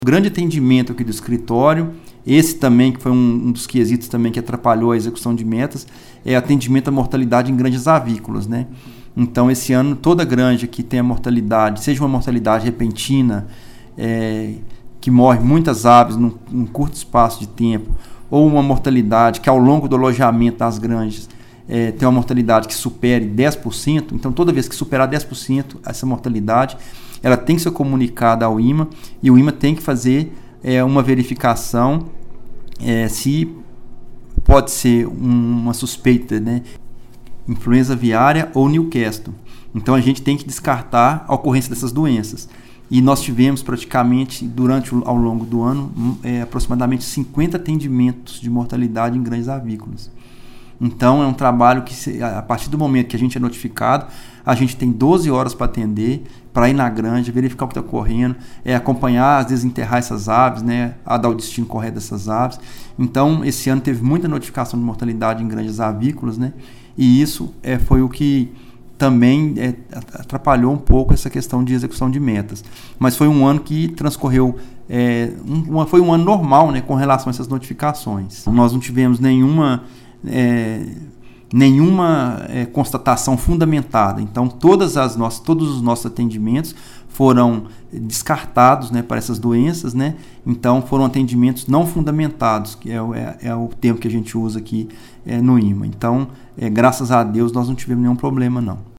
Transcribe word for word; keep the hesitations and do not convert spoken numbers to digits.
Grande atendimento aqui do escritório, esse também que foi um, um dos quesitos também que atrapalhou a execução de metas, é atendimento à mortalidade em granjas avícolas, né? Então, esse ano, toda granja que tem a mortalidade, seja uma mortalidade repentina, é, que morre muitas aves num, num curto espaço de tempo, ou uma mortalidade que ao longo do alojamento das granjas é, tem uma mortalidade que supere dez por cento, então toda vez que superar dez por cento essa mortalidade, ela tem que ser comunicada ao I M A e o I M A tem que fazer é, uma verificação é, se pode ser um, uma suspeita, né? Influenza aviária ou Newcastle. Então a gente tem que descartar a ocorrência dessas doenças. E nós tivemos praticamente, durante ao longo do ano, é, aproximadamente cinquenta atendimentos de mortalidade em granjas avícolas. Então é um trabalho que, a partir do momento que a gente é notificado, a gente tem doze horas para atender, para ir na granja, verificar o que está ocorrendo, é, acompanhar, às vezes enterrar essas aves, né, a dar o destino correto dessas aves. Então esse ano teve muita notificação de mortalidade em granjas avícolas, né, e isso é, foi o que também é, atrapalhou um pouco essa questão de execução de metas. Mas foi um ano que transcorreu, é, um, foi um ano normal, né, com relação a essas notificações. Nós não tivemos nenhuma... É, nenhuma é, constatação fundamentada. Então, todas as nossas, todos os nossos atendimentos foram descartados, né, para essas doenças, né? Então, foram atendimentos não fundamentados, que é, é, é o termo que a gente usa aqui é, no I M A. Então, é, graças a Deus, nós não tivemos nenhum problema, não.